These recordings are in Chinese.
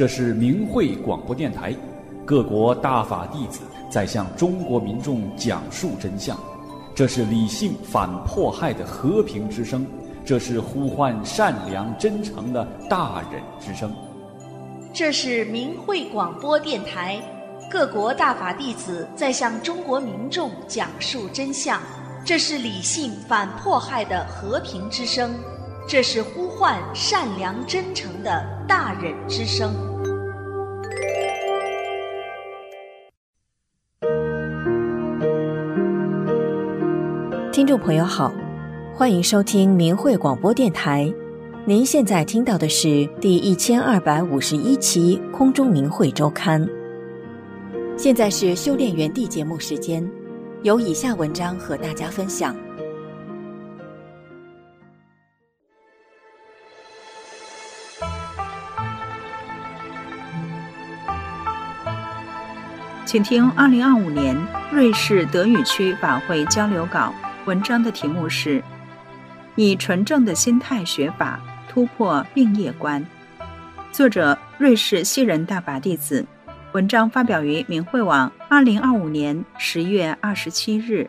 这是明慧广播电台，各国大法弟子在向中国民众讲述真相。这是理性反迫害的和平之声，这是呼唤善良真诚的大忍之声。 这是明慧广播电台，各国大法弟子在向中国民众讲述真相。这是理性反迫害的和平之声，这是呼唤善良真诚的大忍之声。 听众朋友好，欢迎收听明慧广播电台。您现在听到的是第1251期空中明慧周刊。现在是修炼园地节目时间，有以下文章和大家分享。 请听2025年瑞士德语区法会交流稿，文章的题目是以纯正的心态学法突破病业观，作者瑞士西人大法弟子，文章发表于明慧网2025年10月27日。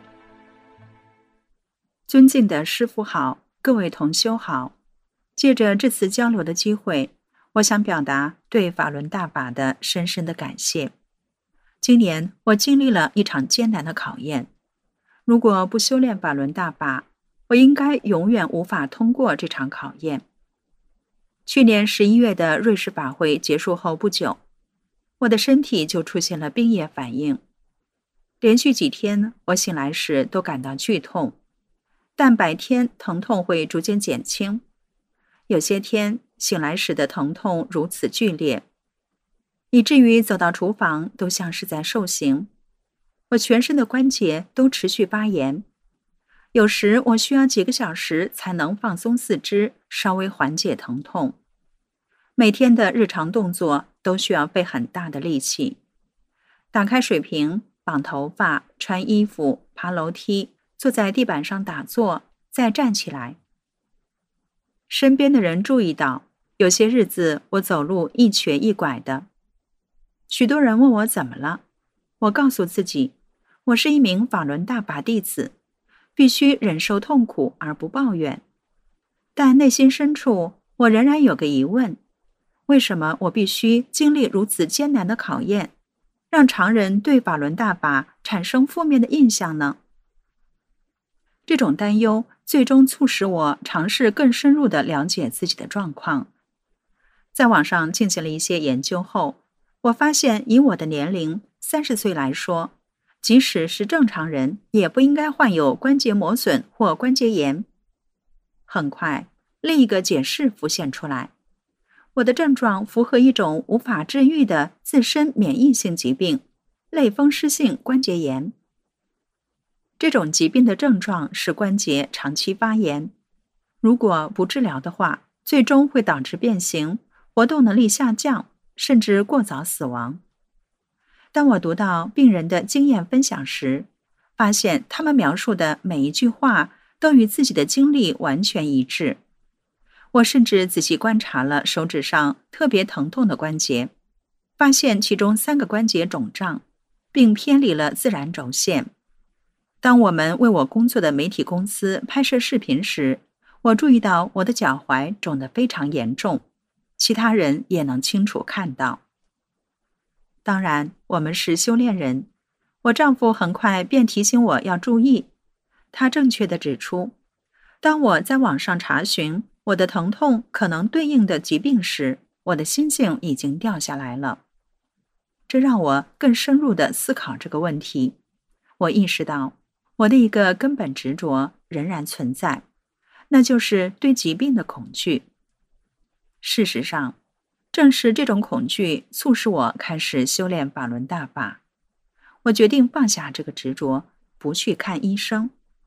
尊敬的师父好，各位同修好，借着这次交流的机会，我想表达对法轮大法的深深的感谢。今年我经历了一场艰难的考验，如果不修炼法轮大法，我应该永远无法通过这场考验。去年11月的瑞士法会结束后不久，我的身体就出现了病业反应。连续几天我醒来时都感到剧痛，但白天疼痛会逐渐减轻，有些天醒来时的疼痛如此剧烈，以至于走到厨房都像是在受刑。我全身的关节都持续发炎，有时我需要几个小时才能放松四肢，稍微缓解疼痛。每天的日常动作都需要费很大的力气，打开水瓶，绑头发，穿衣服，爬楼梯，坐在地板上打坐，再站起来。身边的人注意到，有些日子我走路一瘸一拐的。许多人问我怎么了，我告诉自己，我是一名法轮大法弟子，必须忍受痛苦而不抱怨。但内心深处，我仍然有个疑问，为什么我必须经历如此艰难的考验，让常人对法轮大法产生负面的印象呢？这种担忧最终促使我尝试更深入地了解自己的状况。在网上进行了一些研究后，我发现以我的年龄30岁来说，即使是正常人也不应该患有关节磨损或关节炎。很快，另一个解释浮现出来，我的症状符合一种无法治愈的自身免疫性疾病——类风湿性关节炎。这种疾病的症状是关节长期发炎，如果不治疗的话，最终会导致变形、活动能力下降，甚至过早死亡。当我读到病人的经验分享时，发现他们描述的每一句话都与自己的经历完全一致。我甚至仔细观察了手指上特别疼痛的关节，发现其中3个关节肿胀，并偏离了自然轴线。当我们为我工作的媒体公司拍摄视频时，我注意到我的脚踝肿得非常严重，其他人也能清楚看到。当然，我们是修炼人，我丈夫很快便提醒我要注意。他正确地指出，当我在网上查询我的疼痛可能对应的疾病时，我的心性已经掉下来了。这让我更深入地思考这个问题。我意识到，我的一个根本执着仍然存在，那就是对疾病的恐惧。事实上，正是这种恐惧促使我开始修炼法轮大法。我决定放下这个执着，不去看医生。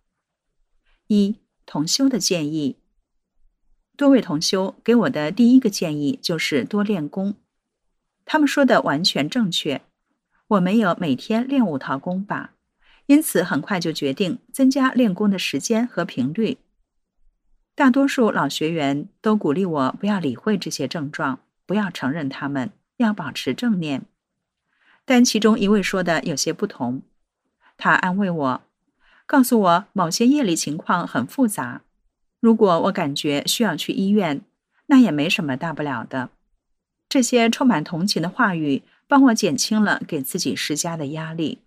同修的建议。多位同修给我的第一个建议就是多练功。他们说的完全正确，我没有每天练5套功法，因此很快就决定增加练功的时间和频率。大多数老学员都鼓励我不要理会这些症状，不要承认他们， 要保持正念。但其中一位说的有些不同，他安慰我，告诉我某些业力情况很复杂，如果我感觉需要去医院，那也没什么大不了的。这些充满同情的话语帮我减轻了给自己施加的压力。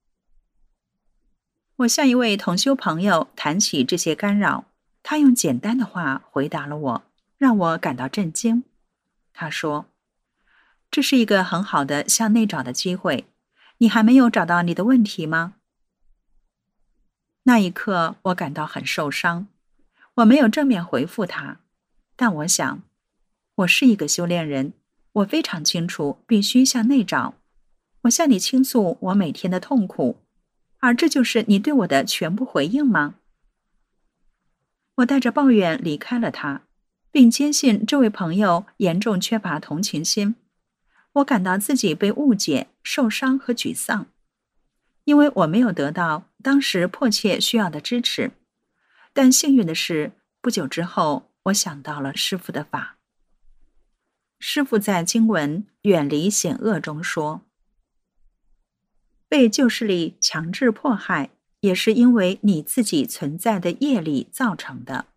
我向一位同修朋友谈起这些干扰，他用简单的话回答了我，让我感到震惊。他说，这是一个很好的向内找的机会，你还没有找到你的问题吗？那一刻我感到很受伤，我没有正面回复他，但我想，我是一个修炼人，我非常清楚必须向内找。我向你倾诉我每天的痛苦，而这就是你对我的全部回应吗？我带着抱怨离开了他，并坚信这位朋友严重缺乏同情心。我感到自己被误解、受伤和沮丧，因为我没有得到当时迫切需要的支持。但幸运的是，不久之后，我想到了师父的法。师父在经文《远离险恶》中说，被旧势力强制迫害，也是因为你自己存在的业力造成的。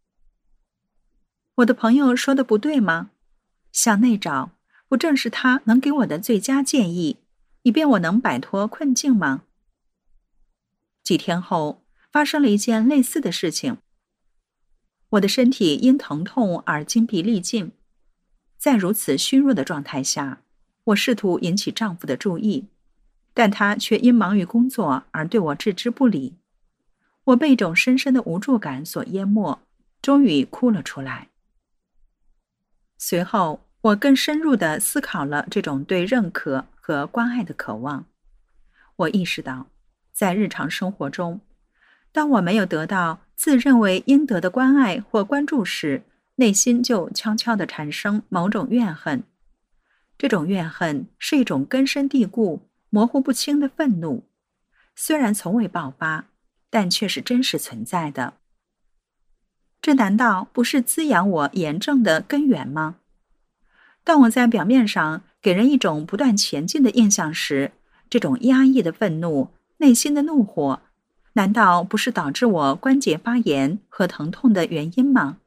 我的朋友说的不对吗？向内找，不正是他能给我的最佳建议，以便我能摆脱困境吗？几天后，发生了一件类似的事情。我的身体因疼痛而精疲力尽，在如此虚弱的状态下，我试图引起丈夫的注意，但他却因忙于工作而对我置之不理。我被一种深深的无助感所淹没，终于哭了出来。随后，我更深入地思考了这种对认可和关爱的渴望。我意识到，在日常生活中，当我没有得到自认为应得的关爱或关注时，内心就悄悄地产生某种怨恨。这种怨恨是一种根深蒂固、模糊不清的愤怒，虽然从未爆发，但却是真实存在的。这难道不是滋养我炎症的根源吗？当我在表面上给人一种不断前进的印象时，这种压抑的愤怒、内心的怒火，难道不是导致我关节发炎和疼痛的原因吗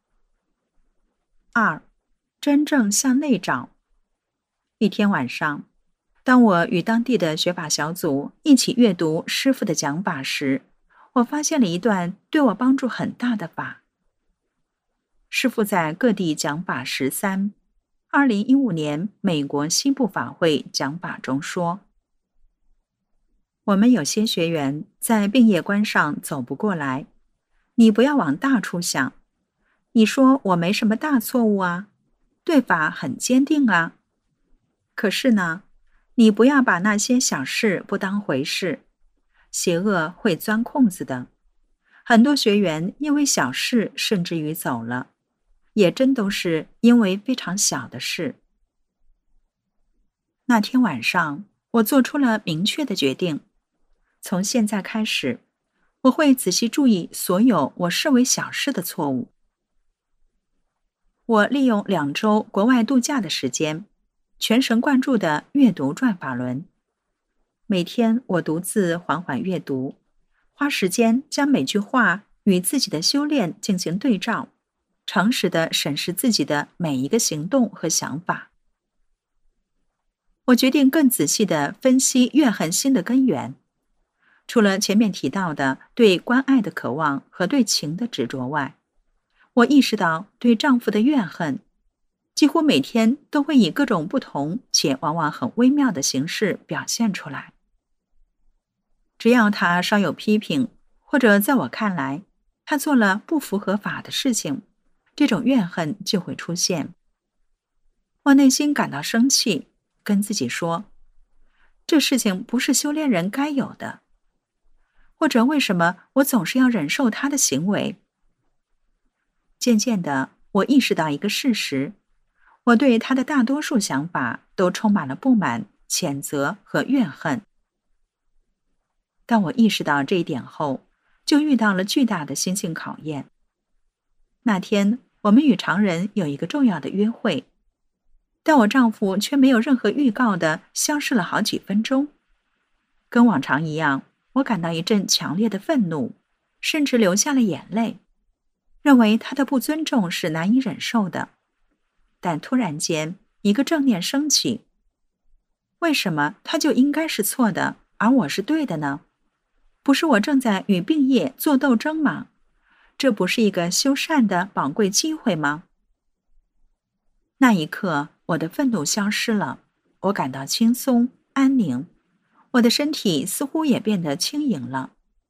？2. 真正向内找。一天晚上，当我与当地的学法小组一起阅读师父的讲法时，我发现了一段对我帮助很大的法。师父在各地讲法13 2015年美国西部法会讲法中说，我们有些学员在病业观上走不过来，你不要往大处想，你说我没什么大错误啊，对法很坚定啊。可是呢，你不要把那些小事不当回事，邪恶会钻空子的。很多学员因为小事甚至于走了，也真都是因为非常小的事。那天晚上，我做出了明确的决定，从现在开始，我会仔细注意所有我视为小事的错误。我利用2周国外度假的时间，全神贯注地阅读转法轮。每天我独自缓缓阅读，花时间将每句话与自己的修炼进行对照，诚实地审视自己的每一个行动和想法。我决定更仔细地分析怨恨心的根源。除了前面提到的对关爱的渴望和对情的执着外，我意识到对丈夫的怨恨几乎每天都会以各种不同且往往很微妙的形式表现出来。只要他稍有批评，或者在我看来他做了不符合法的事情，这种怨恨就会出现。我内心感到生气，跟自己说，这事情不是修炼人该有的，或者为什么我总是要忍受他的行为。渐渐的，我意识到一个事实，我对他的大多数想法都充满了不满、谴责和怨恨。当我意识到这一点后，就遇到了巨大的心性考验。那天，我们与常人有一个重要的约会。 但我丈夫却没有任何预告地消失了好几分钟。跟往常一样，我感到一阵强烈的愤怒，甚至流下了眼泪，认为他的不尊重是难以忍受的。但突然间，一个正念升起，为什么他就应该是错的，而我是对的呢？不是我正在与病业做斗争吗？这不是一个修善的宝贵机会吗？那一刻，我的愤怒消失了，我感到轻松、安宁，我的身体似乎也变得轻盈了。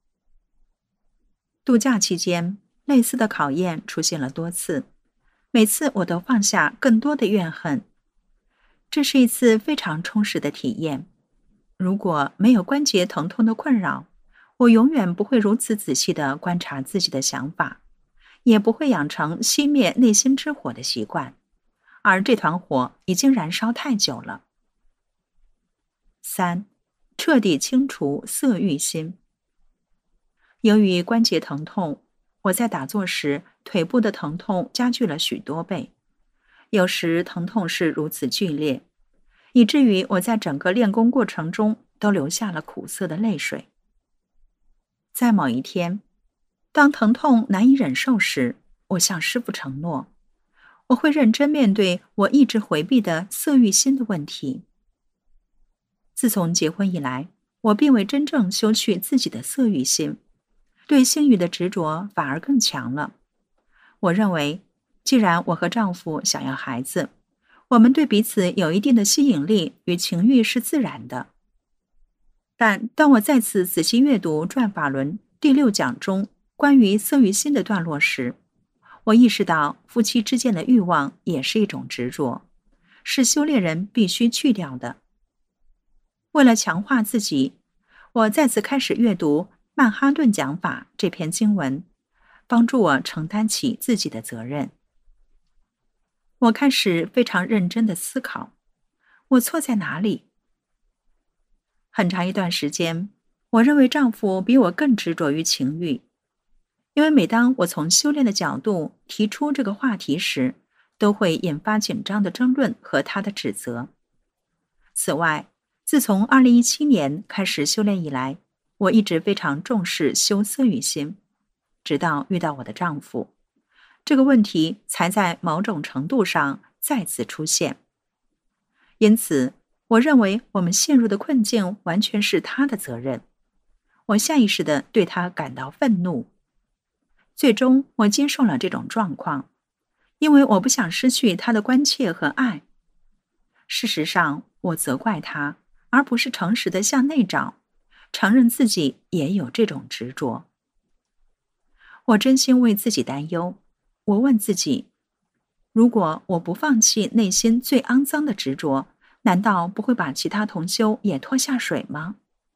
度假期间，类似的考验出现了多次，每次我都放下更多的怨恨。这是一次非常充实的体验。如果没有关节疼痛的困扰，我永远不会如此仔细地观察自己的想法，也不会养成熄灭内心之火的习惯，而这团火已经燃烧太久了。3. 彻底清除色欲心。由于关节疼痛，我在打坐时腿部的疼痛加剧了许多倍，有时疼痛是如此剧烈，以至于我在整个练功过程中都流下了苦涩的泪水。在某一天，当疼痛难以忍受时，我向师父承诺，我会认真面对我一直回避的色欲心的问题。自从结婚以来，我并未真正修去自己的色欲心，对性欲的执着反而更强了。我认为，既然我和丈夫想要孩子，我们对彼此有一定的吸引力与情欲是自然的。但当我再次仔细阅读《转法轮》第6讲中关于色欲心的段落时，我意识到夫妻之间的欲望也是一种执着，是修炼人必须去掉的。为了强化自己，我再次开始阅读《曼哈顿讲法》这篇经文，帮助我承担起自己的责任。我开始非常认真地思考，我错在哪里？很长一段时间，我认为丈夫比我更执着于情欲，因为每当我从修炼的角度提出这个话题时，都会引发紧张的争论和他的指责。此外，自从2017年开始修炼以来，我一直非常重视修色欲心，直到遇到我的丈夫，这个问题才在某种程度上再次出现。因此，我认为我们陷入的困境完全是他的责任。我下意识地对他感到愤怒。最终，我接受了这种状况，因为我不想失去他的关切和爱。事实上，我责怪他，而不是诚实地向内找，承认自己也有这种执着。我真心为自己担忧。我问自己，如果我不放弃内心最肮脏的执着，难道不会把其他同修也拖下水吗？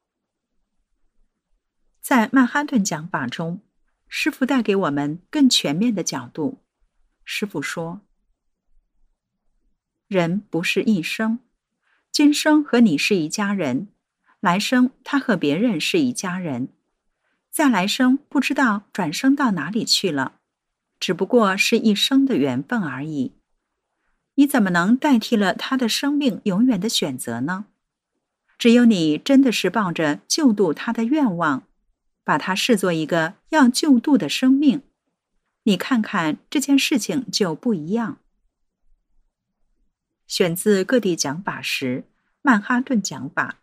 在曼哈顿讲法中，师父带给我们更全面的角度。师父说，人不是一生，今生和你是一家人，来生他和别人是一家人，再来生不知道转生到哪里去了，只不过是一生的缘分而已。你怎么能代替了他的生命永远的选择呢？只有你真的是抱着救度他的愿望，把他视作一个要救度的生命，你看看这件事情就不一样。选自各地讲法时，曼哈顿讲法。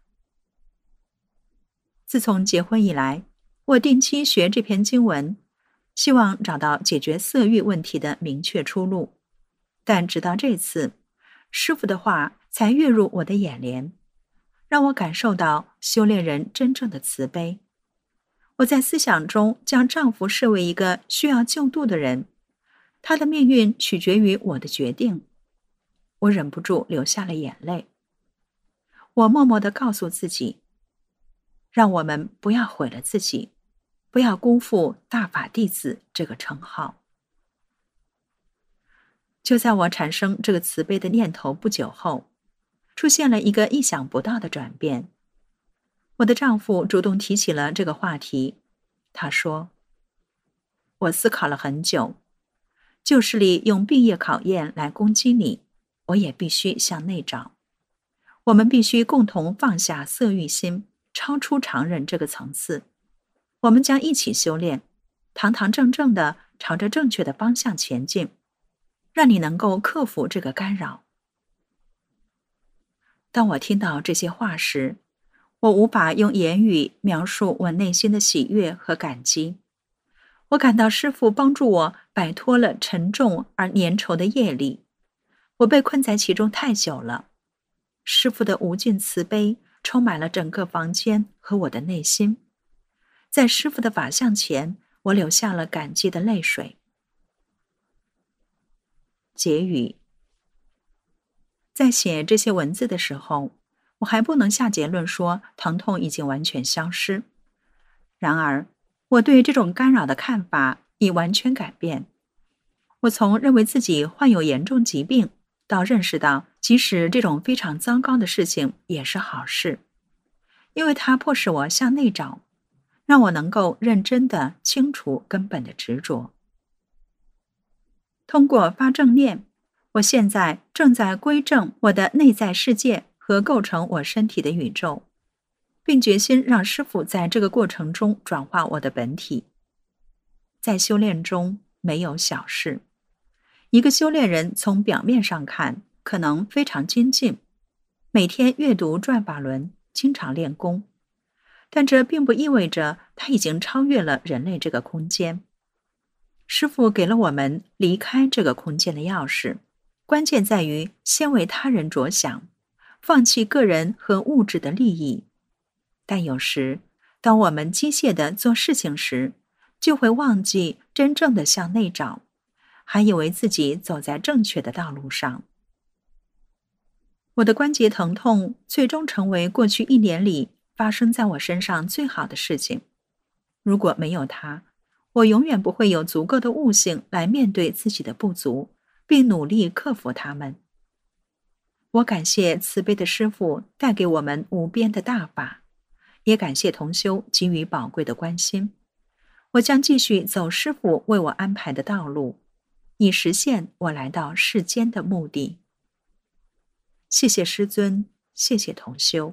自从结婚以来，我定期学这篇经文，希望找到解决色欲问题的明确出路。但直到这次，师父的话才跃入我的眼帘，让我感受到修炼人真正的慈悲。我在思想中将丈夫视为一个需要救度的人，他的命运取决于我的决定。我忍不住流下了眼泪。我默默地告诉自己，让我们不要毁了自己，不要辜负大法弟子这个称号。就在我产生这个慈悲的念头不久后，出现了一个意想不到的转变。我的丈夫主动提起了这个话题。他说，我思考了很久，旧势力用毕业考验来攻击你， 我也必须向内找。我们必须共同放下色欲心，超出常人这个层次。我们将一起修炼，堂堂正正地朝着正确的方向前进，让你能够克服这个干扰。当我听到这些话时，我无法用言语描述我内心的喜悦和感激。我感到师父帮助我摆脱了沉重而粘稠的业力，我被困在其中太久了。师父的无尽慈悲充满了整个房间和我的内心。在师父的法像前，我流下了感激的泪水。结语。在写这些文字的时候，我还不能下结论说疼痛已经完全消失。然而，我对这种干扰的看法已完全改变。我从认为自己患有严重疾病，到认识到即使这种非常糟糕的事情也是好事，因为它迫使我向内找，让我能够认真地清除根本的执着。通过发正念，我现在正在归正我的内在世界和构成我身体的宇宙，并决心让师父在这个过程中转化我的本体。在修炼中没有小事。一个修炼人从表面上看可能非常精进，每天阅读转法轮，经常练功，但这并不意味着他已经超越了人类这个空间。师父给了我们离开这个空间的钥匙，关键在于先为他人着想，放弃个人和物质的利益。但有时，当我们机械地做事情时，就会忘记真正的向内找，还以为自己走在正确的道路上。我的关节疼痛最终成为过去1年里发生在我身上最好的事情。如果没有它，我永远不会有足够的悟性来面对自己的不足，并努力克服它们。我感谢慈悲的师父带给我们无边的大法，也感谢同修给予宝贵的关心。我将继续走师父为我安排的道路，以实现我来到世间的目的。谢谢师尊，谢谢同修。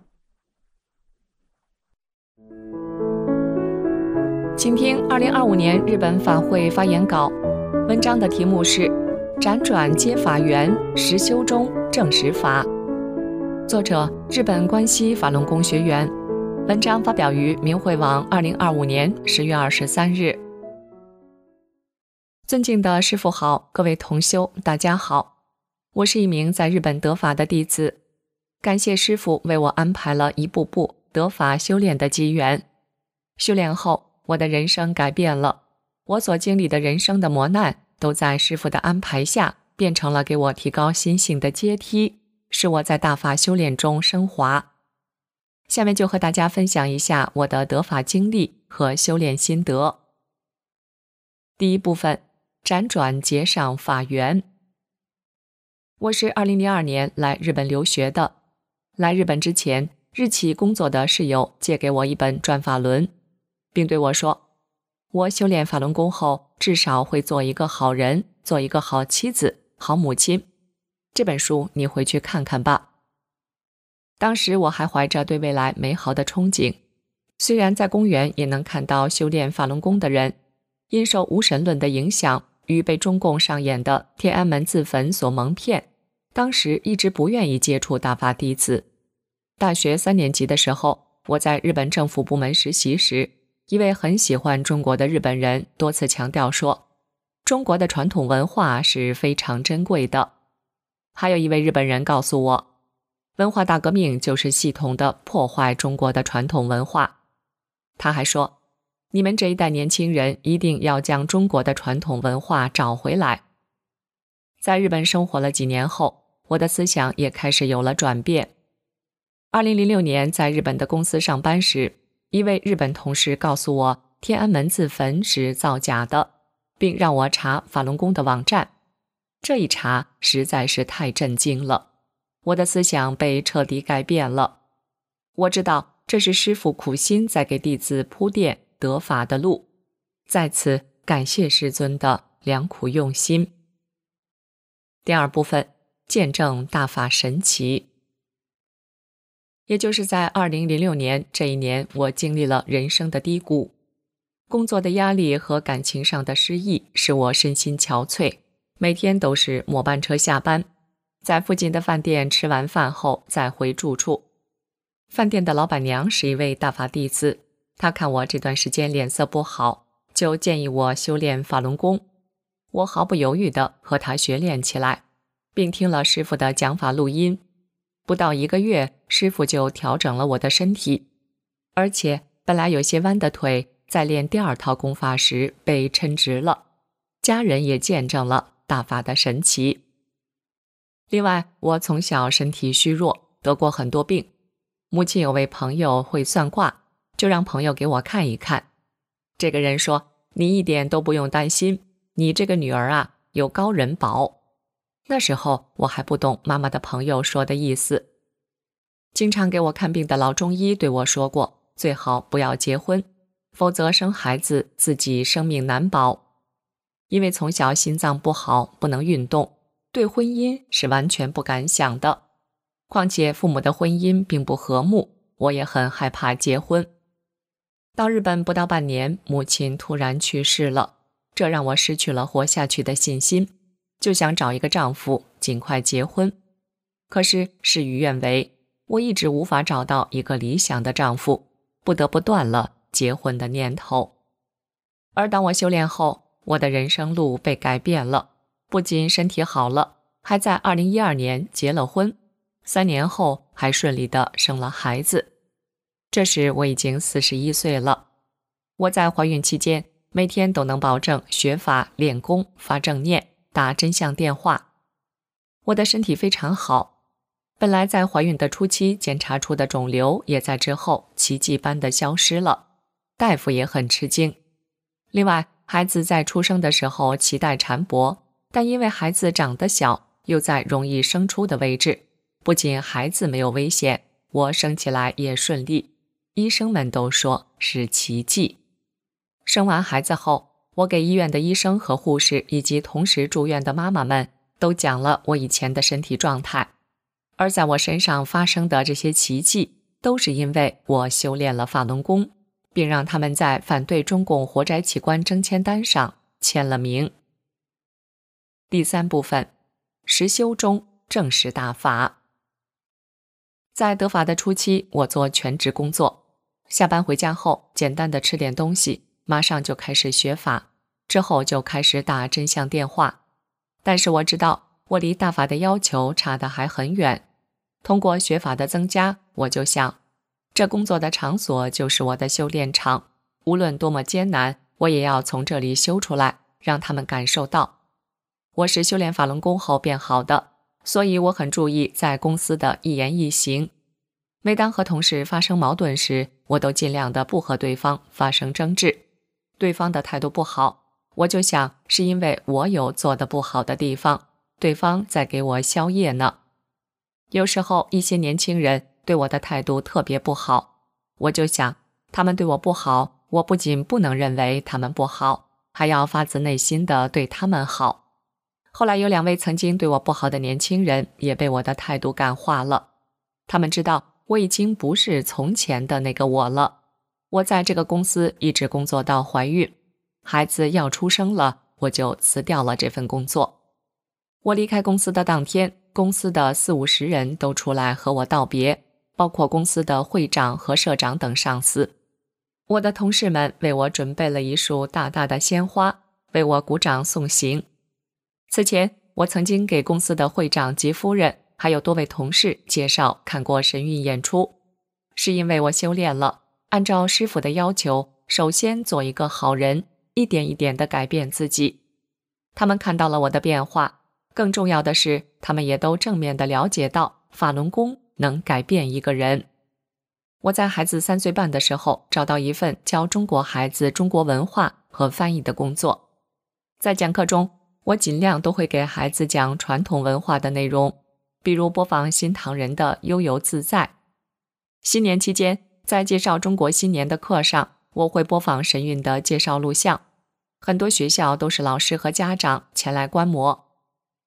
请听2025年日本法会发言稿，文章的题目是辗转皆法缘，实修中正实法，作者日本关西法轮功学员。文章发表于明慧网2025年10月23日。尊敬的师父好，各位同修大家好，我是一名在日本得法的弟子，感谢师父为我安排了一步步得法修炼的机缘。修炼后，我的人生改变了，我所经历的人生的磨难都在师父的安排下变成了给我提高心性的阶梯，使我在大法修炼中升华。下面就和大家分享一下我的得法经历和修炼心得。第一部分，辗转结上法缘。我是2002年来日本留学的。来日本之前，日企工作的室友借给我一本转法轮，并对我说，我修炼法轮功后至少会做一个好人，做一个好妻子、好母亲。这本书你回去看看吧。当时我还怀着对未来美好的憧憬，虽然在公园也能看到修炼法轮功的人，因受无神论的影响与被中共上演的天安门自焚所蒙骗，当时一直不愿意接触大法弟子。大学3年级的时候，我在日本政府部门实习时，一位很喜欢中国的日本人多次强调说，中国的传统文化是非常珍贵的。还有一位日本人告诉我，文化大革命就是系统的破坏中国的传统文化。他还说，你们这一代年轻人一定要将中国的传统文化找回来。在日本生活了几年后，我的思想也开始有了转变。2006年在日本的公司上班时，一位日本同事告诉我天安门自焚是造假的，并让我查法轮功的网站。这一查实在是太震惊了，我的思想被彻底改变了。我知道这是师父苦心在给弟子铺垫得法的路，在此感谢师尊的良苦用心。第二部分， 见证大法神奇。也就是在2006年这一年，我经历了人生的低谷，工作的压力和感情上的失意使我身心憔悴，每天都是末班车下班，在附近的饭店吃完饭后再回住处。饭店的老板娘是一位大法弟子，她看我这段时间脸色不好，就建议我修炼法轮功。我毫不犹豫地和她学练起来，并听了师父的讲法录音。不到1个月，师父就调整了我的身体，而且本来有些弯的腿，在练第2套功法时被抻直了。家人也见证了大法的神奇。另外，我从小身体虚弱，得过很多病。母亲有位朋友会算卦，就让朋友给我看一看。这个人说：“你一点都不用担心，你这个女儿啊，有高人保。”那时候我还不懂妈妈的朋友说的意思。经常给我看病的老中医对我说过，最好不要结婚，否则生孩子自己生命难保。因为从小心脏不好，不能运动，对婚姻是完全不敢想的。况且父母的婚姻并不和睦，我也很害怕结婚。到日本不到半年，母亲突然去世了，这让我失去了活下去的信心，就想找一个丈夫，尽快结婚。可是事与愿违，我一直无法找到一个理想的丈夫，不得不断了结婚的念头。而当我修炼后，我的人生路被改变了，不仅身体好了，还在2012年结了婚，3年后还顺利地生了孩子。这时我已经41岁了。我在怀孕期间，每天都能保证学法、练功、发正念、打真相电话。我的身体非常好，本来在怀孕的初期检查出的肿瘤，也在之后奇迹般的消失了，大夫也很吃惊。另外，孩子在出生的时候脐带缠脖，但因为孩子长得小，又在容易生出的位置，不仅孩子没有危险，我生起来也顺利，医生们都说是奇迹。生完孩子后，我给医院的医生和护士以及同时住院的妈妈们都讲了我以前的身体状态，而在我身上发生的这些奇迹，都是因为我修炼了法轮功，并让他们在反对中共活摘器官征签单上签了名。第3部分，实修中正实大法。在得法的初期，我做全职工作，下班回家后简单的吃点东西，马上就开始学法，之后就开始打真相电话。但是我知道我离大法的要求差得还很远。通过学法的增加，我就想，这工作的场所就是我的修炼场，无论多么艰难，我也要从这里修出来，让他们感受到。我是修炼法轮功后变好的，所以我很注意在公司的一言一行。每当和同事发生矛盾时，我都尽量的不和对方发生争执。对方的态度不好，我就想是因为我有做得不好的地方，对方在给我消业呢。有时候一些年轻人对我的态度特别不好，我就想他们对我不好，我不仅不能认为他们不好，还要发自内心的对他们好。后来有2位曾经对我不好的年轻人也被我的态度感化了，他们知道我已经不是从前的那个我了。我在这个公司一直工作到怀孕，孩子要出生了，我就辞掉了这份工作。我离开公司的当天，公司的40-50人都出来和我道别，包括公司的会长和社长等上司。我的同事们为我准备了一束大大的鲜花，为我鼓掌送行。此前，我曾经给公司的会长及夫人还有多位同事介绍看过神韵演出，是因为我修炼了，按照师父的要求，首先做一个好人，一点一点地改变自己。他们看到了我的变化，更重要的是，他们也都正面地了解到法轮功能改变一个人。我在孩子3岁半的时候，找到一份教中国孩子中国文化和翻译的工作。在讲课中，我尽量都会给孩子讲传统文化的内容，比如播放新唐人的悠游自在。新年期间，在介绍中国新年的课上，我会播放神韵的介绍录像，很多学校都是老师和家长前来观摩。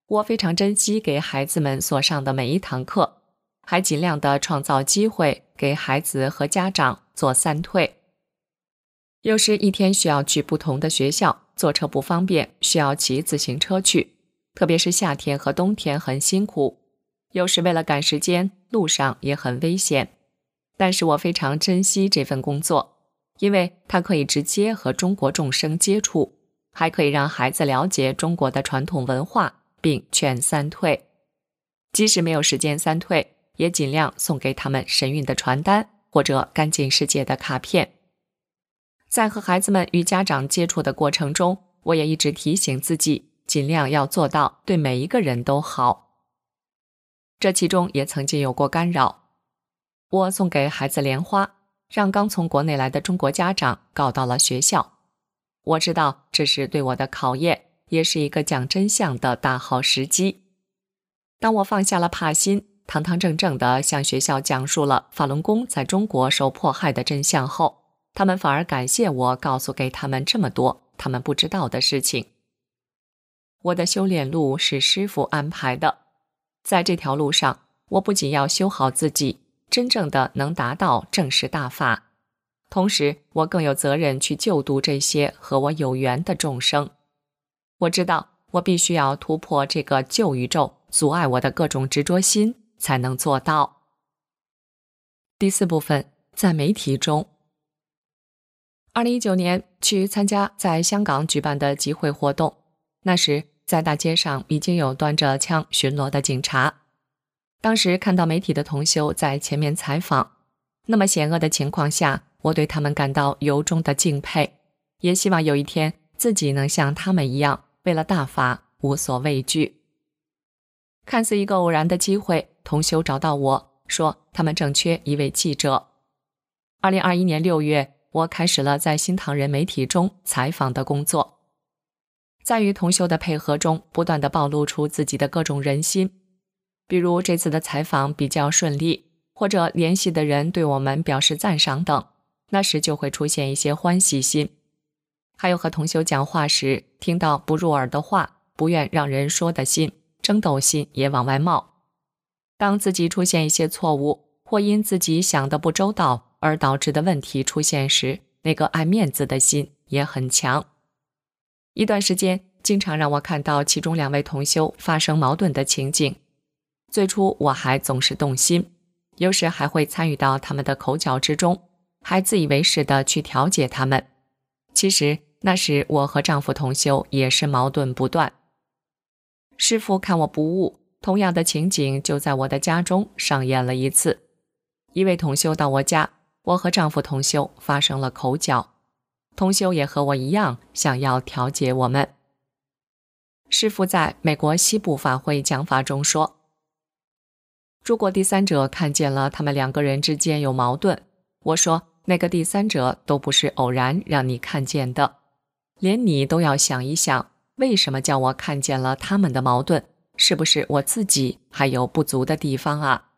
我非常珍惜给孩子们所上的每一堂课，还尽量的创造机会给孩子和家长做3退。有时一天需要去不同的学校，坐车不方便，需要骑自行车去，特别是夏天和冬天很辛苦，有时为了赶时间，路上也很危险。但是我非常珍惜这份工作，因为它可以直接和中国众生接触，还可以让孩子了解中国的传统文化，并劝3退。即使没有时间3退，也尽量送给他们神韵的传单或者干净世界的卡片。在和孩子们与家长接触的过程中，我也一直提醒自己，尽量要做到对每一个人都好。这其中也曾经有过干扰。我送给孩子莲花，让刚从国内来的中国家长告到了学校。我知道这是对我的考验，也是一个讲真相的大好时机。当我放下了怕心，堂堂正正地向学校讲述了法轮功在中国受迫害的真相后，他们反而感谢我告诉给他们这么多他们不知道的事情。我的修炼路是师父安排的，在这条路上，我不仅要修好自己，真正的能达到正识大法，同时我更有责任去救度这些和我有缘的众生。我知道我必须要突破这个旧宇宙阻碍我的各种执着心，才能做到。第4部分，在媒体中。2019年去参加在香港举办的集会活动，那时在大街上已经有端着枪巡逻的警察。当时看到媒体的同修在前面采访，那么险恶的情况下，我对他们感到由衷的敬佩，也希望有一天自己能像他们一样，为了大法无所畏惧。看似一个偶然的机会，同修找到我说他们正缺一位记者。2021年6月，我开始了在新唐人媒体中采访的工作。在与同修的配合中，不断地暴露出自己的各种人心。比如这次的采访比较顺利，或者联系的人对我们表示赞赏等，那时就会出现一些欢喜心。还有和同修讲话时，听到不入耳的话，不愿让人说的心，争斗心也往外冒。当自己出现一些错误，或因自己想的不周到而导致的问题出现时，那个爱面子的心也很强。一段时间，经常让我看到其中2位同修发生矛盾的情景。最初我还总是动心，有时还会参与到他们的口角之中，还自以为是地去调解他们。其实那时我和丈夫同修也是矛盾不断。师父看我不悟，同样的情景就在我的家中上演了一次。一位同修到我家，我和丈夫同修发生了口角，同修也和我一样想要调解我们。师父在美国西部法会讲法中说，如果第三者看见了他们2个人之间有矛盾，我说那个第三者都不是偶然让你看见的，连你都要想一想，为什么叫我看见了他们的矛盾，是不是我自己还有不足的地方啊？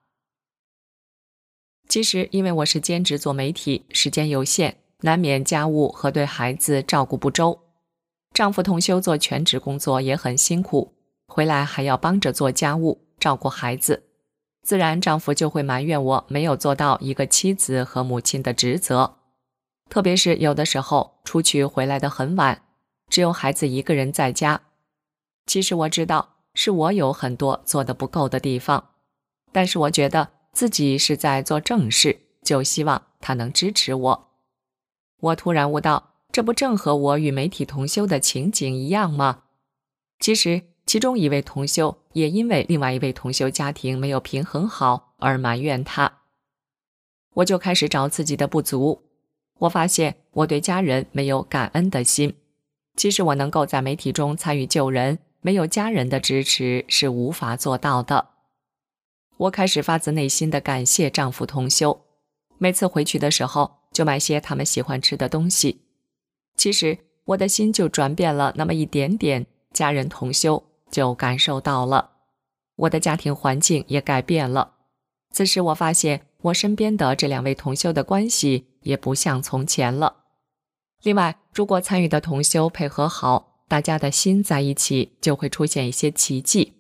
其实因为我是兼职做媒体，时间有限，难免家务和对孩子照顾不周。丈夫同修做全职工作也很辛苦，回来还要帮着做家务，照顾孩子，自然丈夫就会埋怨我没有做到一个妻子和母亲的职责。特别是有的时候出去回来得很晚，只有孩子一个人在家。其实我知道是我有很多做得不够的地方，但是我觉得自己是在做正事，就希望他能支持我。我突然悟到，这不正和我与媒体同修的情景一样吗？其实其中一位同修也因为另外一位同修家庭没有平衡好而埋怨他。我就开始找自己的不足，我发现我对家人没有感恩的心。其实我能够在媒体中参与救人，没有家人的支持是无法做到的。我开始发自内心的感谢丈夫同修，每次回去的时候就买些他们喜欢吃的东西。其实我的心就转变了那么一点点，家人同修就感受到了，我的家庭环境也改变了。此时我发现我身边的这2位同修的关系也不像从前了。另外，如果参与的同修配合好，大家的心在一起，就会出现一些奇迹，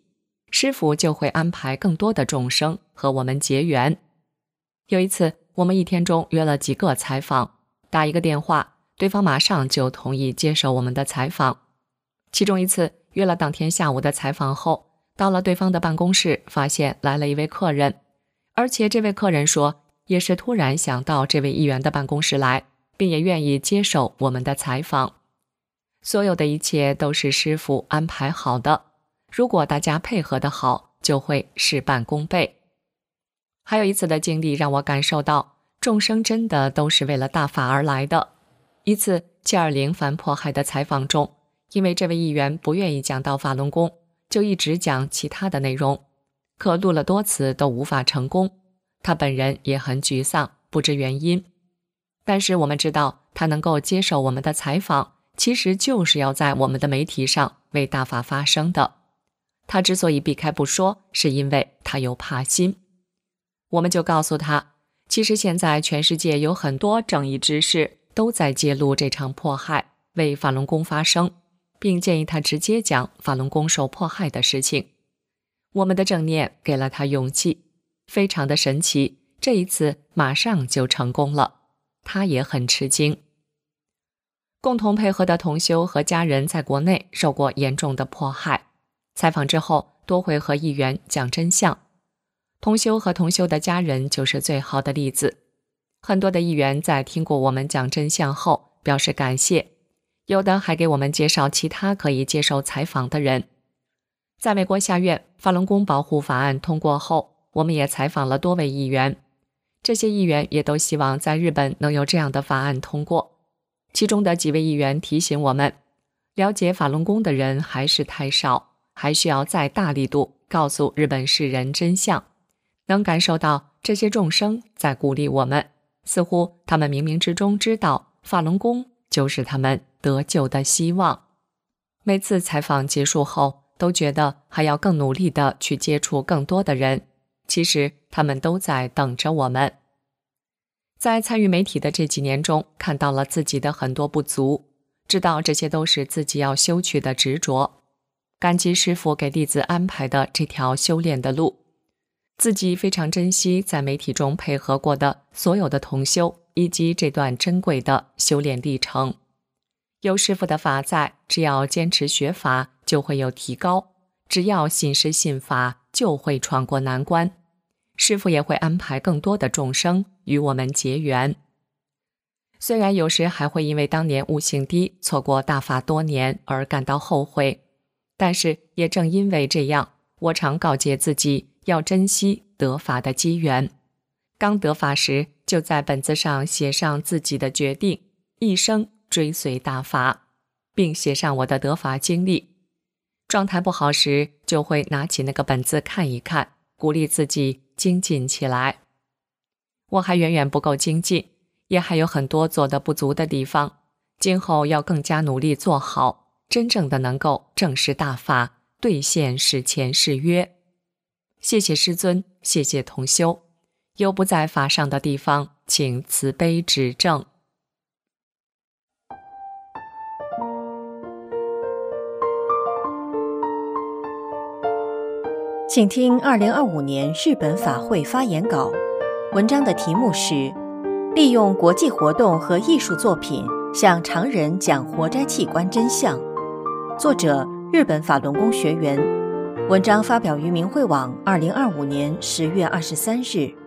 师父就会安排更多的众生和我们结缘。有一次，我们一天中约了几个采访，打一个电话，对方马上就同意接受我们的采访。其中一次约了当天下午的采访后，到了对方的办公室，发现来了一位客人，而且这位客人说也是突然想到这位议员的办公室来，并也愿意接受我们的采访。所有的一切都是师父安排好的，如果大家配合得好，就会事半功倍。还有一次的经历让我感受到，众生真的都是为了大法而来的。一次720反迫害的采访中，因为这位议员不愿意讲到法轮功，就一直讲其他的内容，可录了多次都无法成功，他本人也很沮丧，不知原因。但是我们知道，他能够接受我们的采访，其实就是要在我们的媒体上为大法发声的。他之所以避开不说，是因为他有怕心。我们就告诉他，其实现在全世界有很多正义之士都在揭露这场迫害，为法轮功发声，并建议他直接讲法轮功受迫害的事情。我们的正念给了他勇气，非常的神奇，这一次马上就成功了，他也很吃惊。共同配合的同修和家人在国内受过严重的迫害，采访之后多会和议员讲真相。同修和同修的家人就是最好的例子。很多的议员在听过我们讲真相后表示感谢，有的还给我们介绍其他可以接受采访的人。在美国下院法轮功保护法案通过后，我们也采访了多位议员，这些议员也都希望在日本能有这样的法案通过。其中的几位议员提醒我们，了解法轮功的人还是太少，还需要再大力度告诉日本世人真相。能感受到这些众生在鼓励我们，似乎他们冥冥之中知道法轮功就是他们得救的希望。每次采访结束后，都觉得还要更努力地去接触更多的人，其实他们都在等着我们。在参与媒体的这几年中，看到了自己的很多不足，知道这些都是自己要修去的执着，感激师父给弟子安排的这条修炼的路。自己非常珍惜在媒体中配合过的所有的同修，以及这段珍贵的修炼历程。有师父的法在，只要坚持学法就会有提高，只要信师信法就会闯过难关。师父也会安排更多的众生与我们结缘。虽然有时还会因为当年悟性低，错过大法多年而感到后悔，但是也正因为这样，我常告诫自己要珍惜得法的机缘。刚得法时，就在本子上写上自己的决定，一生追随大法，并写上我的得法经历。状态不好时，就会拿起那个本子看一看，鼓励自己精进起来。我还远远不够精进，也还有很多做得不足的地方，今后要更加努力做好，真正的能够正视大法，兑现史前誓约。谢谢师尊，谢谢同修，有不在法上的地方，请慈悲指正。 请听2025年日本法会发言稿，文章的题目是利用国际活动和艺术作品向常人讲活摘器官真相，作者日本法轮功学员，文章发表于明慧网2025年10月23日。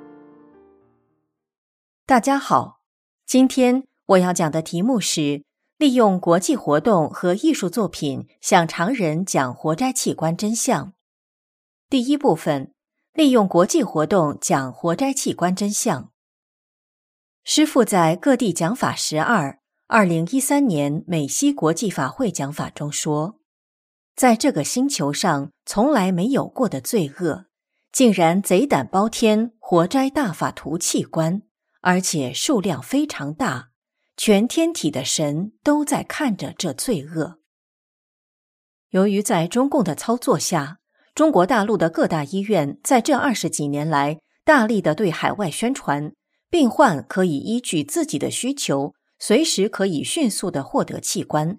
大家好，今天我要讲的题目是利用国际活动和艺术作品向常人讲活摘器官真相。第一部分，利用国际活动讲活摘器官真相。师父在各地讲法122013年美西国际法会讲法中说，在这个星球上从来没有过的罪恶，竟然贼胆包天活摘大法图器官，而且数量非常大，全天体的神都在看着这罪恶。由于在中共的操作下，中国大陆的各大医院在这20几年来大力地对海外宣传，病患可以依据自己的需求，随时可以迅速地获得器官，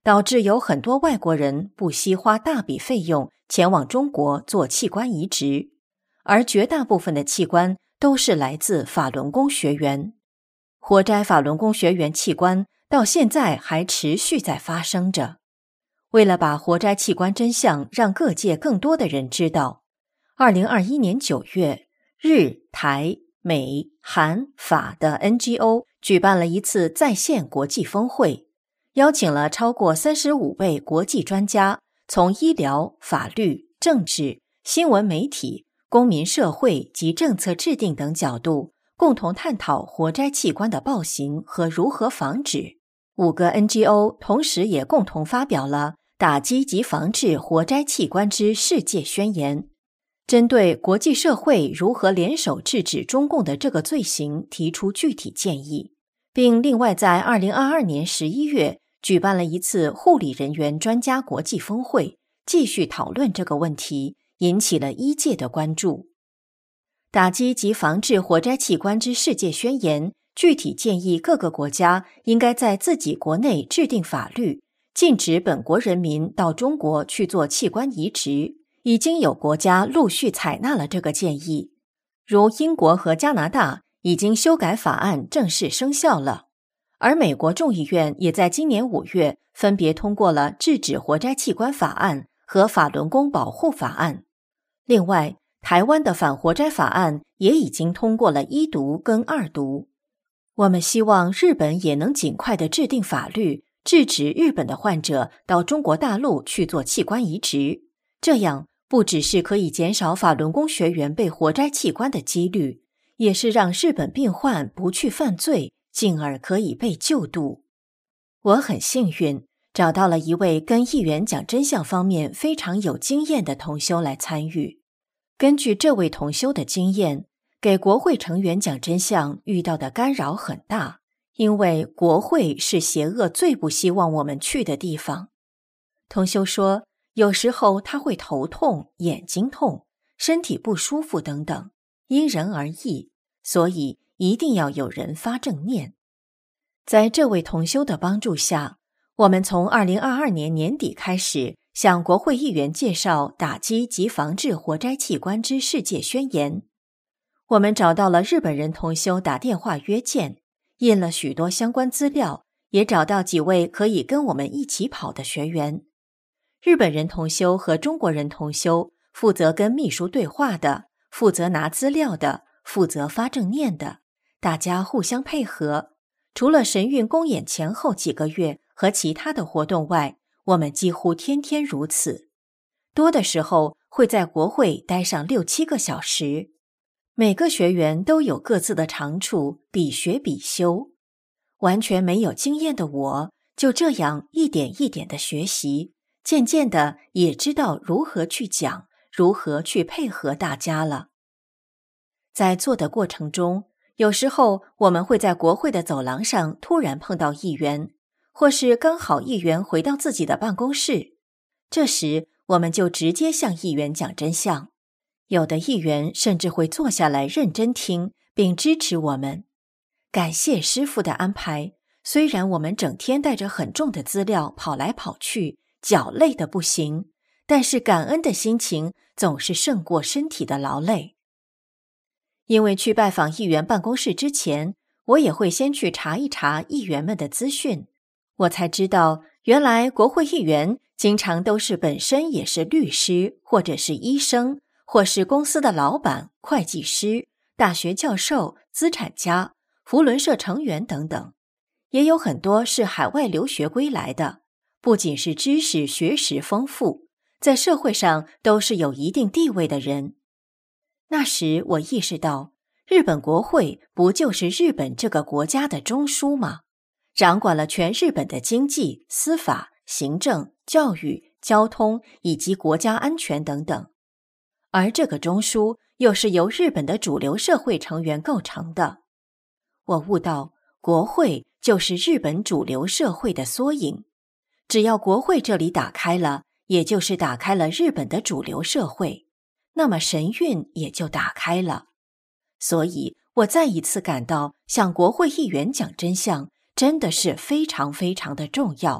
导致有很多外国人不惜花大笔费用前往中国做器官移植，而绝大部分的器官都是来自法轮功学员。活摘法轮功学员器官到现在还持续在发生着。为了把活摘器官真相让各界更多的人知道，2021年9月，日、台、美、韩、法的 NGO 举办了一次在线国际峰会，邀请了超过35位国际专家，从医疗、法律、政治、新闻媒体、公民社会及政策制定等角度，共同探讨活摘器官的暴行和如何防止。5个 NGO 同时也共同发表了打击及防治活摘器官之世界宣言，针对国际社会如何联手制止中共的这个罪行提出具体建议，并另外在2022年11月举办了一次护理人员专家国际峰会，继续讨论这个问题，引起了医界的关注。打击及防治活摘器官之世界宣言具体建议各个国家应该在自己国内制定法律，禁止本国人民到中国去做器官移植。已经有国家陆续采纳了这个建议，如英国和加拿大已经修改法案正式生效了，而美国众议院也在今年5月分别通过了制止活摘器官法案和法轮功保护法案。另外，台湾的反活摘法案也已经通过了1读跟2读。我们希望日本也能尽快地制定法律，制止日本的患者到中国大陆去做器官移植，这样不只是可以减少法轮功学员被活摘器官的几率，也是让日本病患不去犯罪，进而可以被救度。我很幸运，找到了一位跟议员讲真相方面非常有经验的同修来参与。根据这位同修的经验，给国会成员讲真相遇到的干扰很大，因为国会是邪恶最不希望我们去的地方。同修说，有时候他会头痛、眼睛痛、身体不舒服等等，因人而异，所以一定要有人发正念。在这位同修的帮助下，我们从2022年年底开始向国会议员介绍打击及防治活摘器官之世界宣言。我们找到了日本人同修打电话约见，印了许多相关资料，也找到几位可以跟我们一起跑的学员。日本人同修和中国人同修负责跟秘书对话的，负责拿资料的，负责发正念的，大家互相配合。除了神韵公演前后几个月和其他的活动外，我们几乎天天如此。多的时候会在国会待上6-7个小时。每个学员都有各自的长处，比学比修。完全没有经验的我，就这样一点一点的学习，渐渐的也知道如何去讲，如何去配合大家了。在做的过程中，有时候我们会在国会的走廊上突然碰到议员，或是刚好议员回到自己的办公室，这时我们就直接向议员讲真相。有的议员甚至会坐下来认真听，并支持我们。感谢师父的安排，虽然我们整天带着很重的资料跑来跑去，脚累得不行，但是感恩的心情总是胜过身体的劳累。因为去拜访议员办公室之前，我也会先去查一查议员们的资讯，我才知道原来国会议员经常都是本身也是律师，或者是医生，或是公司的老板、会计师、大学教授、资产家、扶轮社成员等等，也有很多是海外留学归来的，不仅是知识学识丰富，在社会上都是有一定地位的人。那时我意识到，日本国会不就是日本这个国家的中枢吗？掌管了全日本的经济、司法、行政、教育、交通以及国家安全等等。而这个中枢又是由日本的主流社会成员构成的。我悟到，国会就是日本主流社会的缩影。只要国会这里打开了，也就是打开了日本的主流社会，那么神韵也就打开了。所以我再一次感到向国会议员讲真相真的是非常非常的重要，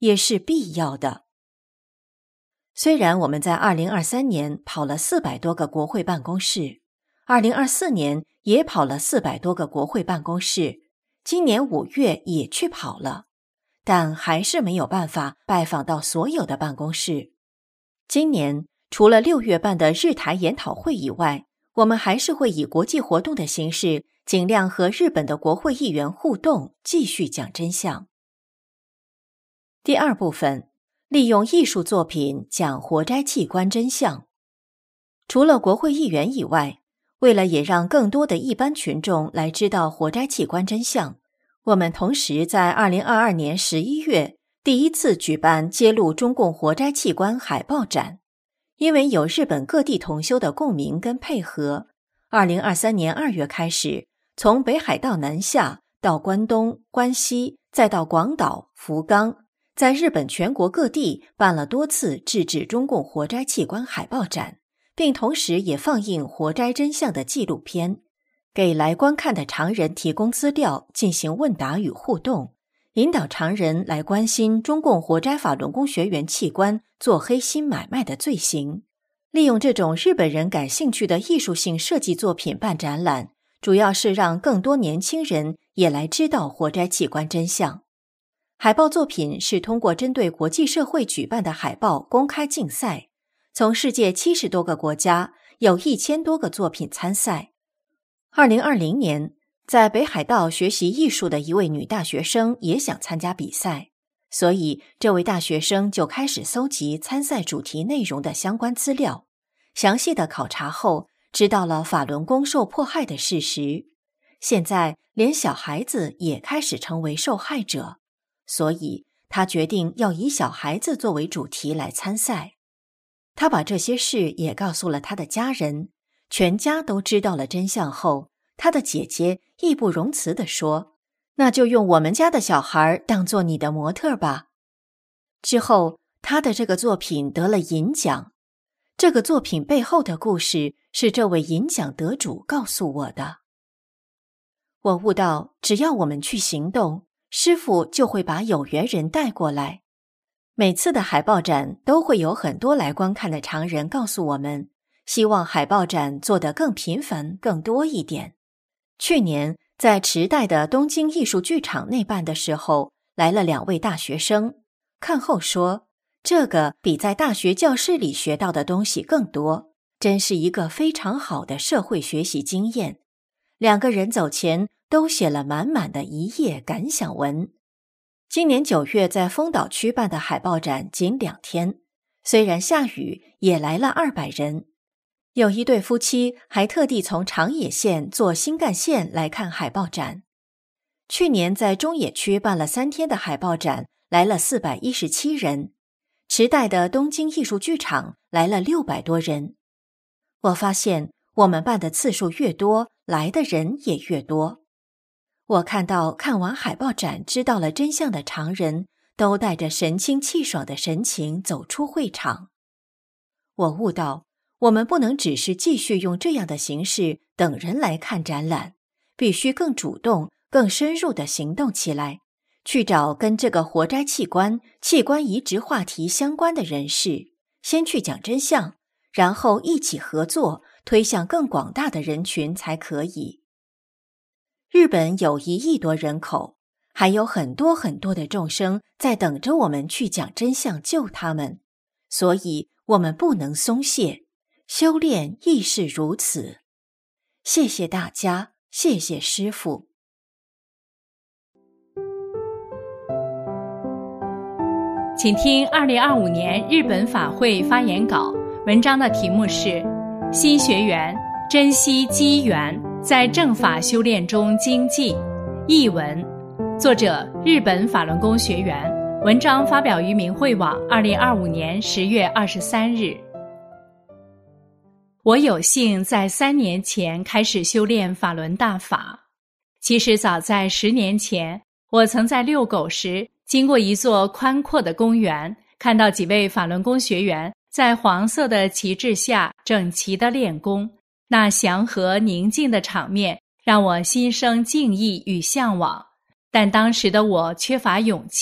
也是必要的。虽然我们在2023年跑了400多个国会办公室，2024年也跑了400多个国会办公室，今年5月也去跑了，但还是没有办法拜访到所有的办公室。今年除了6月办的日台研讨会以外，我们还是会以国际活动的形式，尽量和日本的国会议员互动，继续讲真相。第二部分，利用艺术作品讲活摘器官真相。除了国会议员以外，为了也让更多的一般群众来知道活摘器官真相，我们同时在2022年11月第一次举办揭露中共活摘器官海报展。因为有日本各地同修的共鸣跟配合，2023年2月开始，从北海道南下到关东、关西，再到广岛、福冈，在日本全国各地办了多次制止中共活摘器官海报展，并同时也放映活摘真相的纪录片，给来观看的常人提供资料，进行问答与互动，引导常人来关心中共活摘法轮功学员器官做黑心买卖的罪行。利用这种日本人感兴趣的艺术性设计作品办展览，主要是让更多年轻人也来知道活摘器官真相。海报作品是通过针对国际社会举办的海报公开竞赛，从世界70多个国家有1000多个作品参赛。2020年，在北海道学习艺术的一位女大学生也想参加比赛，所以这位大学生就开始搜集参赛主题内容的相关资料，详细的考察后，知道了法轮功受迫害的事实。现在连小孩子也开始成为受害者，所以他决定要以小孩子作为主题来参赛。他把这些事也告诉了他的家人，全家都知道了真相后，他的姐姐义不容辞地说：“那就用我们家的小孩当做你的模特吧。”之后，他的这个作品得了银奖。这个作品背后的故事是这位银奖得主告诉我的。我悟到，只要我们去行动，师父就会把有缘人带过来。每次的海报展都会有很多来观看的常人告诉我们，希望海报展做得更频繁、更多一点。去年在池袋的东京艺术剧场内办的时候，来了2位大学生，看后说，这个比在大学教室里学到的东西更多，真是一个非常好的社会学习经验。2个人走前都写了满满的1页感想文。今年9月在丰岛区办的海报展仅2天，虽然下雨，也来了200人。有一对夫妻还特地从长野县坐新干线来看海报展。去年在中野区办了3天的海报展，来了417人。池袋的东京艺术剧场来了600多人。我发现我们办的次数越多，来的人也越多。我看到看完海报展知道了真相的常人，都带着神清气爽的神情走出会场。我悟到，我们不能只是继续用这样的形式等人来看展览，必须更主动、更深入地行动起来，去找跟这个活摘器官移植话题相关的人士，先去讲真相，然后一起合作，推向更广大的人群才可以。日本有1亿多人口，还有很多很多的众生在等着我们去讲真相救他们，所以我们不能松懈，修炼亦是如此。谢谢大家，谢谢师父。 请听2025年日本法会发言稿，文章的题目是《新学员珍惜机缘，在正法修炼中精进》，译文，作者日本法轮功学员，文章发表于明慧网2025年10月23日。我有幸在3年前开始修炼法轮大法。其实早在10年前，我曾在遛狗时经过一座宽阔的公园，看到几位法轮功学员在黄色的旗帜下整齐地练功，那祥和宁静的场面让我心生敬意与向往。但当时的我缺乏勇气，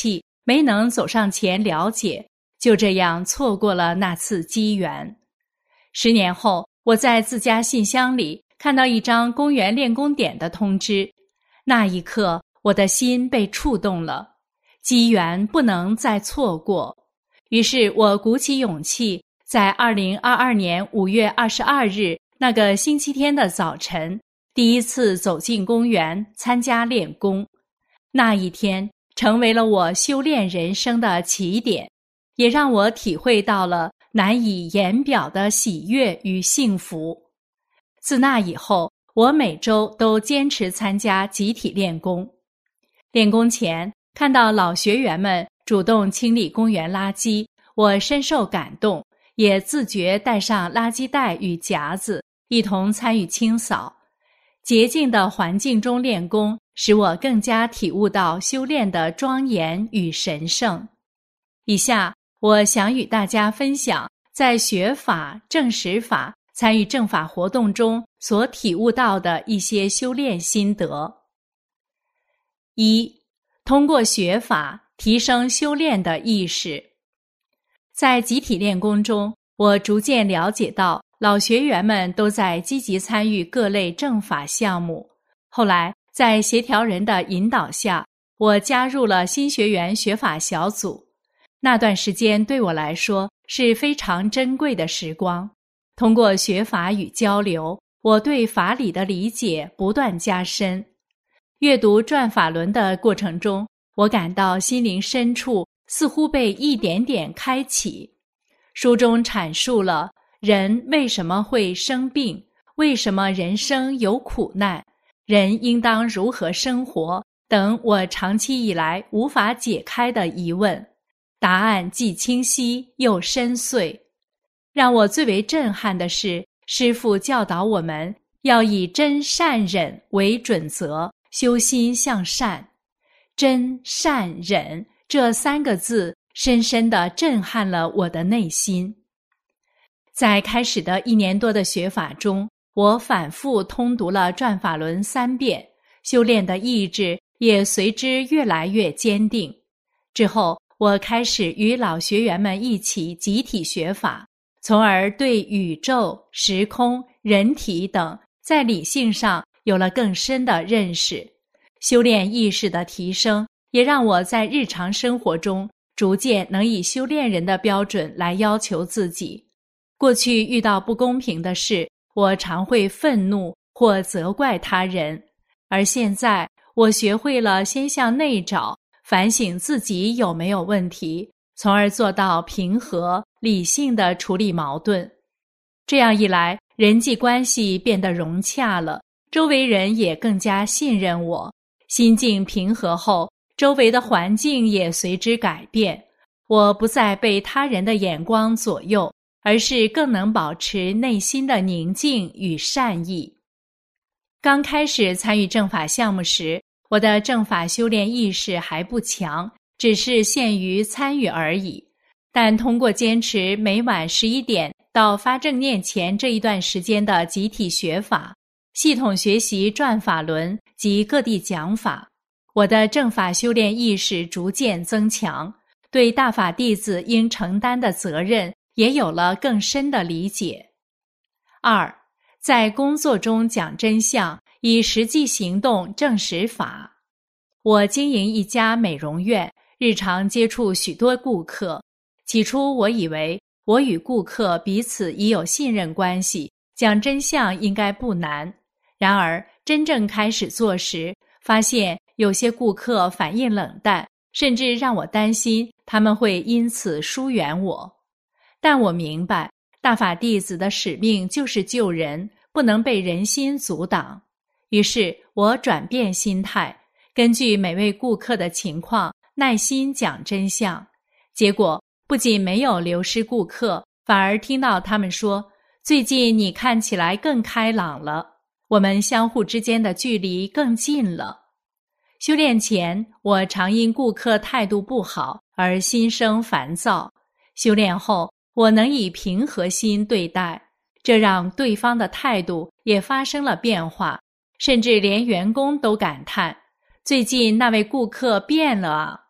没能走上前了解，就这样错过了那次机缘。10年后，我在自家信箱里看到一张公园练功点的通知，那一刻我的心被触动了，机缘不能再错过。于是我鼓起勇气，在2022年5月22日那个星期天的早晨，第一次走进公园参加练功。那一天成为了我修炼人生的起点，也让我体会到了难以言表的喜悦与幸福。自那以后，我每周都坚持参加集体练功。练功前，看到老学员们主动清理公园垃圾，我深受感动，也自觉带上垃圾袋与夹子，一同参与清扫。洁净的环境中练功，使我更加体悟到修炼的庄严与神圣。以下我想与大家分享在学法、正实法、参与正法活动中所体悟到的一些修炼心得。1. 通过学法提升修炼的意识。在集体练功中，我逐渐了解到老学员们都在积极参与各类正法项目。后来在协调人的引导下，我加入了新学员学法小组。那段时间对我来说是非常珍贵的时光。通过学法与交流，我对法理的理解不断加深。阅读转法轮的过程中，我感到心灵深处似乎被一点点开启。书中阐述了人为什么会生病，为什么人生有苦难，人应当如何生活等我长期以来无法解开的疑问，答案既清晰又深邃。让我最为震撼的是，师父教导我们要以真善忍为准则，修心向善。真善忍这3个字深深地震撼了我的内心。在开始的1年多的学法中，我反复通读了转法轮3遍，修炼的意志也随之越来越坚定。之后，我开始与老学员们一起集体学法，从而对宇宙、时空、人体等在理性上有了更深的认识。修炼意识的提升，也让我在日常生活中逐渐能以修炼人的标准来要求自己。过去遇到不公平的事，我常会愤怒或责怪他人，而现在我学会了先向内找，反省自己有没有问题，从而做到平和、理性地处理矛盾。这样一来，人际关系变得融洽了，周围人也更加信任我。心境平和后，周围的环境也随之改变，我不再被他人的眼光左右，而是更能保持内心的宁静与善意。刚开始参与正法项目时，我的正法修炼意识还不强，只是限于参与而已。但通过坚持每晚11点到发正念前这一段时间的集体学法，系统学习转法轮及各地讲法，我的正法修炼意识逐渐增强，对大法弟子应承担的责任也有了更深的理解。2. 在工作中讲真相，以实际行动证实法。我经营一家美容院，日常接触许多顾客。起初我以为我与顾客彼此已有信任关系，讲真相应该不难。然而真正开始做时，发现有些顾客反应冷淡，甚至让我担心他们会因此疏远我。但我明白，大法弟子的使命就是救人，不能被人心阻挡。于是我转变心态，根据每位顾客的情况，耐心讲真相。结果不仅没有流失顾客，反而听到他们说，最近你看起来更开朗了，我们相互之间的距离更近了。修炼前，我常因顾客态度不好而心生烦躁。修炼后，我能以平和心对待，这让对方的态度也发生了变化，甚至连员工都感叹，最近那位顾客变了啊。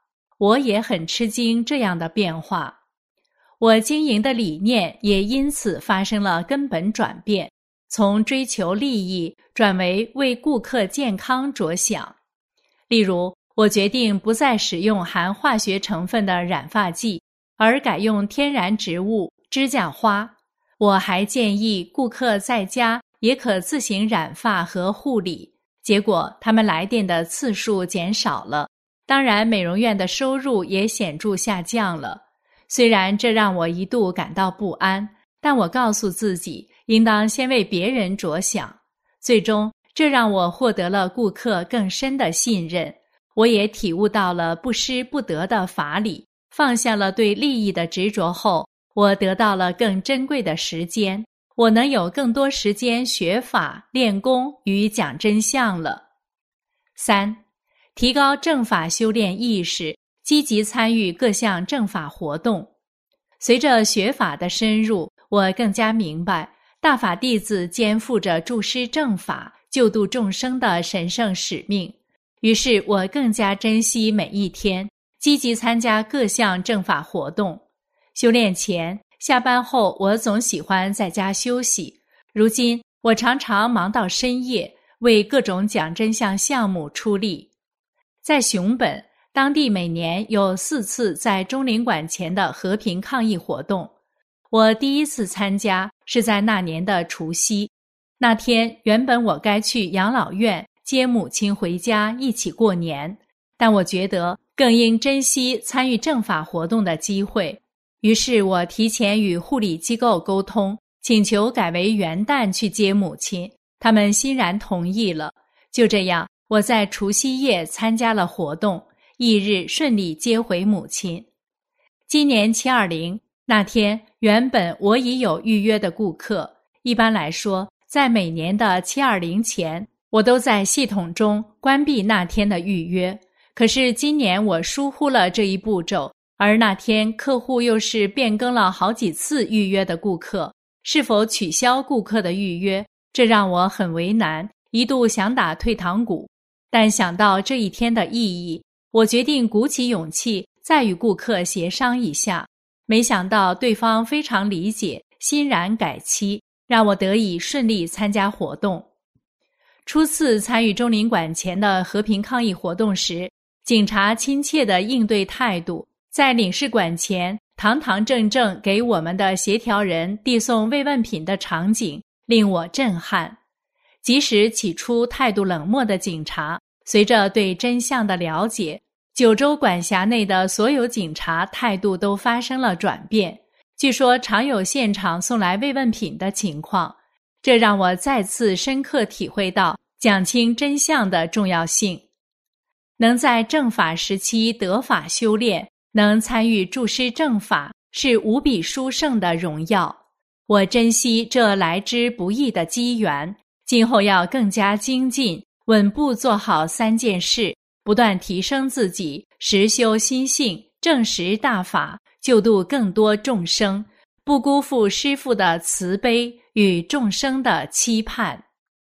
我也很吃惊这样的变化。我经营的理念也因此发生了根本转变，从追求利益转为为顾客健康着想。例如，我决定不再使用含化学成分的染发剂，而改用天然植物指甲花。我还建议顾客在家也可自行染发和护理，结果他们来电的次数减少了，当然美容院的收入也显著下降了。虽然这让我一度感到不安，但我告诉自己应当先为别人着想。最终，这让我获得了顾客更深的信任，我也体悟到了不失不得的法理，放下了对利益的执着后，我得到了更珍贵的时间，我能有更多时间学法、练功与讲真相了。3. 提高正法修炼意识，积极参与各项正法活动。随着学法的深入，我更加明白大法弟子肩负着助施正法、救度众生的神圣使命。于是我更加珍惜每一天，积极参加各项正法活动。修炼前、下班后，我总喜欢在家休息。如今，我常常忙到深夜，为各种讲真相项目出力。在熊本，当地每年有4次在中领馆前的和平抗议活动。我第一次参加是在那年的除夕。那天原本我该去养老院接母亲回家一起过年，但我觉得更应珍惜参与正法活动的机会。于是我提前与护理机构沟通，请求改为元旦去接母亲，他们欣然同意了。就这样，我在除夕夜参加了活动，翌日顺利接回母亲。今年720那天，原本我已有预约的顾客。一般来说，在每年的720前，我都在系统中关闭那天的预约。可是今年我疏忽了这一步骤，而那天客户又是变更了好几次预约的顾客，是否取消顾客的预约，这让我很为难，一度想打退堂鼓。但想到这一天的意义，我决定鼓起勇气再与顾客协商一下。没想到对方非常理解，欣然改期，让我得以顺利参加活动。初次参与中领馆前的和平抗议活动时，警察亲切的应对态度，在领事馆前堂堂正正给我们的协调人递送慰问品的场景令我震撼。即使起初态度冷漠的警察，随着对真相的了解，9州管辖内的所有警察态度都发生了转变。据说常有现场送来慰问品的情况，这让我再次深刻体会到讲清真相的重要性。能在正法时期得法修炼，能参与助施正法，是无比殊胜的荣耀。我珍惜这来之不易的机缘，今后要更加精进，稳步做好3件事，不断提升自己，实修心性，证实大法，救度更多众生，不辜负师父的慈悲与众生的期盼。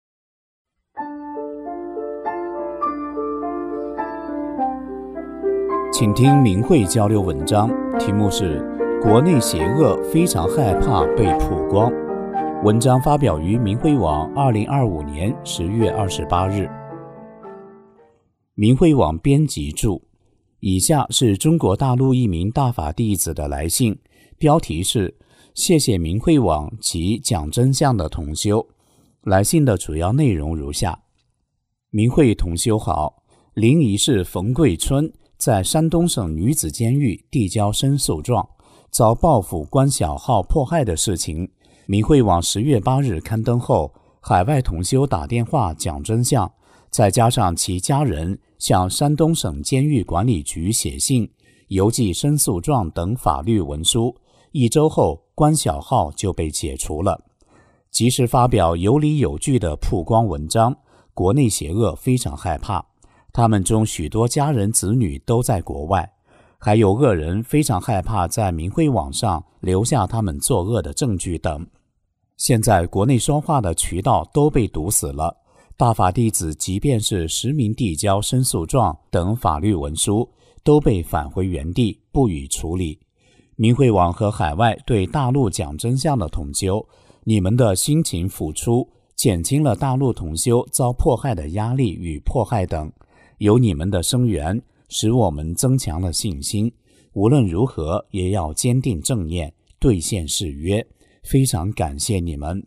请听明慧交流文章，题目是国内邪恶非常害怕被曝光。文章发表于明慧网2025年10月28日。明慧网编辑注：以下是中国大陆一名大法弟子的来信，标题是谢谢明慧网及讲真相的同修。来信的主要内容如下：明慧同修好，临沂市冯贵村在山东省女子监狱递交申诉状，遭报复关小号迫害的事情，明慧网10月8日刊登后，海外同修打电话讲真相，再加上其家人向山东省监狱管理局写信、邮寄申诉状等法律文书，1周后关小号就被解除了。及时发表有理有据的曝光文章，国内邪恶非常害怕，他们中许多家人子女都在国外，还有恶人非常害怕在明慧网上留下他们作恶的证据等。现在国内说话的渠道都被堵死了，大法弟子即便是实名递交申诉状等法律文书， 都被返回原地，不予处理。明慧网和海外对大陆讲真相的同修，你们的辛勤付出，减轻了大陆同修遭迫害的压力与迫害等。有你们的声援，使我们增强了信心，无论如何也要坚定正念，兑现誓约。非常感谢你们。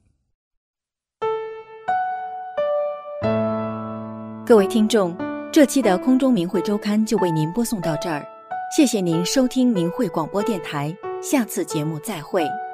各位听众，这期的空中明慧周刊就为您播送到这儿，谢谢您收听明慧广播电台，下次节目再会。